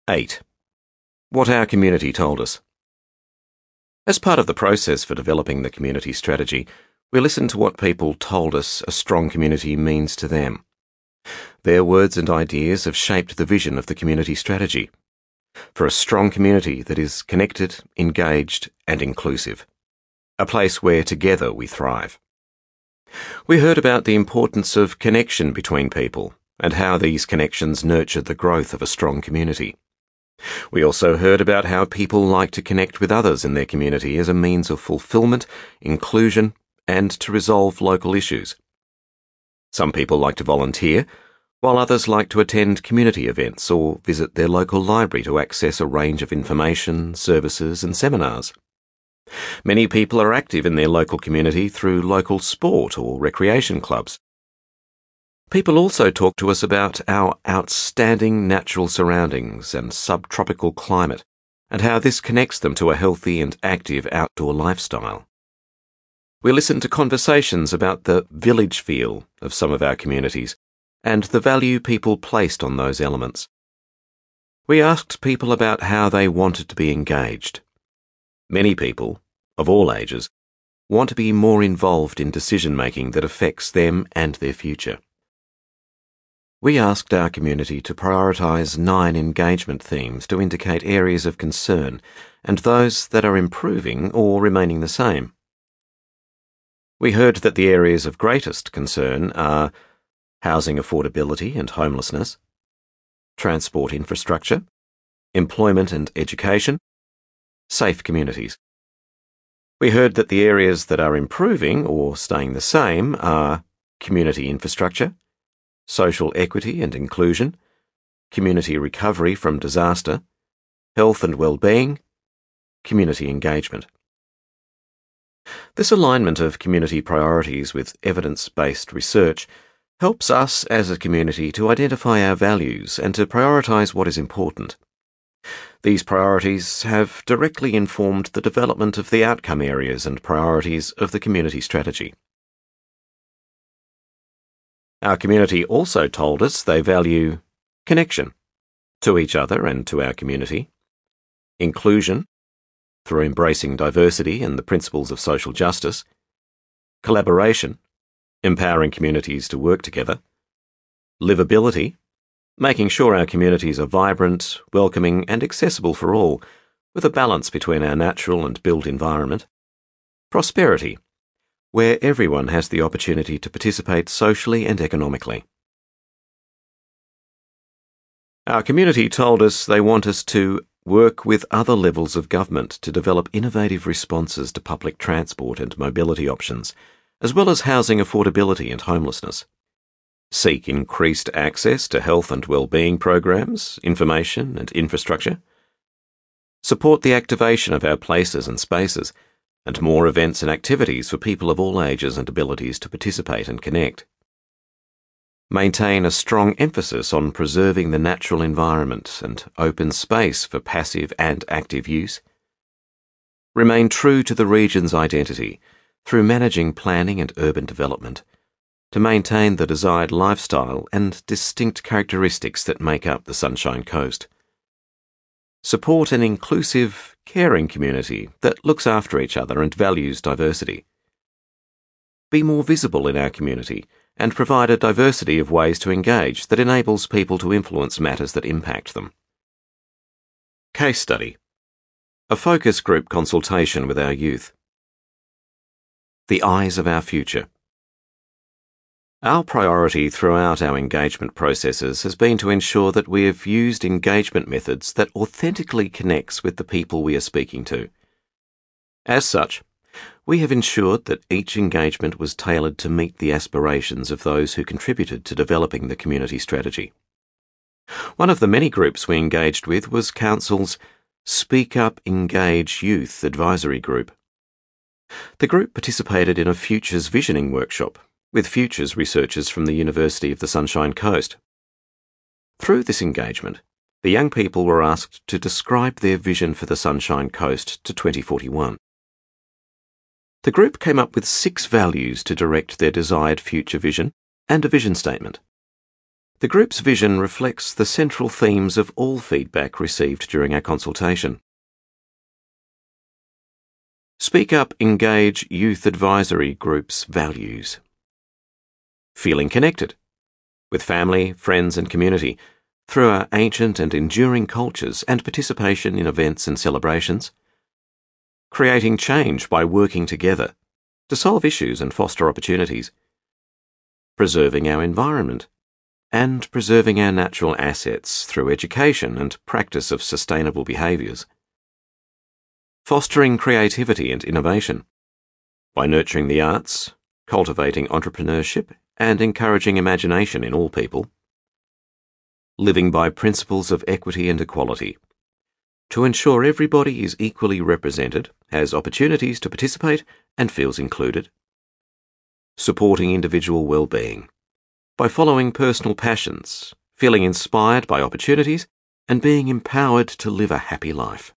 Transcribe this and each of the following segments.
8. What our community told us. As part of the process for developing the community strategy, we listened to what people told us a strong community means to them. Their words and ideas have shaped the vision of the community strategy for a strong community that is connected, engaged, and inclusive. A place where together we thrive. We heard about the importance of connection between people and how these connections nurture the growth of a strong community. We also heard about how people like to connect with others in their community as a means of fulfillment, inclusion, and to resolve local issues. Some people like to volunteer, while others like to attend community events or visit their local library to access a range of information, services, and seminars. Many people are active in their local community through local sport or recreation clubs. People also talk to us about our outstanding natural surroundings and subtropical climate, and how this connects them to a healthy and active outdoor lifestyle. We listened to conversations about the village feel of some of our communities, and the value people placed on those elements. We asked people about how they wanted to be engaged. Many people, of all ages, want to be more involved in decision-making that affects them and their future. We asked our community to prioritise 9 engagement themes to indicate areas of concern and those that are improving or remaining the same. We heard that the areas of greatest concern are housing affordability and homelessness, transport infrastructure, employment and education, safe communities. We heard that the areas that are improving or staying the same are community infrastructure, social equity and inclusion, community recovery from disaster, health and well-being, community engagement. This alignment of community priorities with evidence-based research helps us as a community to identify our values and to prioritise what is important. These priorities have directly informed the development of the outcome areas and priorities of the community strategy. Our community also told us they value connection to each other and to our community, inclusion through embracing diversity and the principles of social justice, collaboration, empowering communities to work together, livability, making sure our communities are vibrant, welcoming and accessible for all, with a balance between our natural and built environment, prosperity, where everyone has the opportunity to participate socially and economically. Our community told us they want us to work with other levels of government to develop innovative responses to public transport and mobility options, as well as housing affordability and homelessness. Seek increased access to health and well-being programs, information and infrastructure. Support the activation of our places and spaces, and more events and activities for people of all ages and abilities to participate and connect. Maintain a strong emphasis on preserving the natural environment and open space for passive and active use. Remain true to the region's identity through managing planning and urban development to maintain the desired lifestyle and distinct characteristics that make up the Sunshine Coast. Support an inclusive, caring community that looks after each other and values diversity. Be more visible in our community and provide a diversity of ways to engage that enables people to influence matters that impact them. Case study. A focus group consultation with our youth. The eyes of our future. Our priority throughout our engagement processes has been to ensure that we have used engagement methods that authentically connects with the people we are speaking to. As such, we have ensured that each engagement was tailored to meet the aspirations of those who contributed to developing the community strategy. One of the many groups we engaged with was Council's Speak Up Engage Youth Advisory Group. The group participated in a Futures Visioning workshop with Futures researchers from the University of the Sunshine Coast. Through this engagement, the young people were asked to describe their vision for the Sunshine Coast to 2041. The group came up with 6 values to direct their desired future vision and a vision statement. The group's vision reflects the central themes of all feedback received during our consultation. Speak Up Engage Youth Advisory Group's values. Feeling connected with family, friends and community through our ancient and enduring cultures and participation in events and celebrations. Creating change by working together to solve issues and foster opportunities. Preserving our environment and preserving our natural assets through education and practice of sustainable behaviours. Fostering creativity and innovation by nurturing the arts, cultivating entrepreneurship and encouraging imagination in all people. Living by principles of equity and equality to ensure everybody is equally represented, has opportunities to participate and feels included. Supporting individual well-being by following personal passions, feeling inspired by opportunities, and being empowered to live a happy life.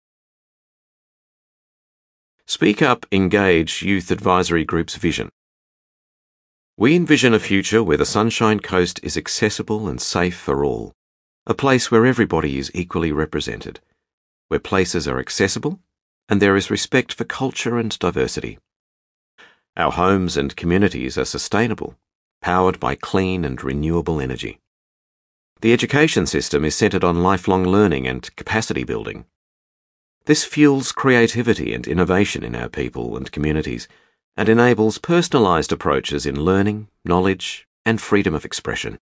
Speak Up Engage Youth Advisory Group's vision. We envision a future where the Sunshine Coast is accessible and safe for all, a place where everybody is equally represented, where places are accessible and there is respect for culture and diversity. Our homes and communities are sustainable, powered by clean and renewable energy. The education system is centred on lifelong learning and capacity building. This fuels creativity and innovation in our people and communities and enables personalised approaches in learning, knowledge and freedom of expression.